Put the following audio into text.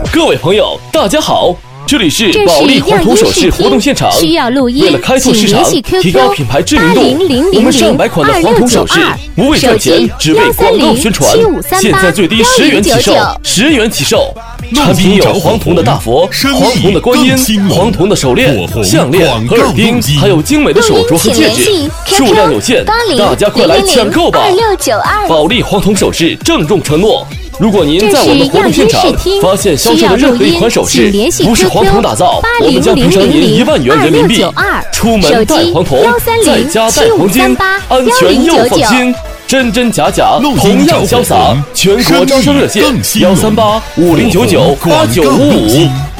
各位朋友，大家好，这里是保利黄铜首饰活动现场。 需要录音， 为了开拓市场，提高品牌知名度，我们上百款的黄铜首饰不为赚钱，只为广告宣传。现在最低10元起售，10元起售。产品有黄铜的大佛、黄铜的观音、黄铜的手链、项链和耳钉，还有精美的手镯和戒指，数量有限，大家快来抢购吧！保利黄铜首饰郑重承诺。如果您在我们活动现场发现销售的任何一款首饰不是黄铜打造，我们将赔偿您1万元人民币。出门带黄铜，在家带黄金，安全又放心。真真假假，同样潇洒。全国招商热线：13850998955。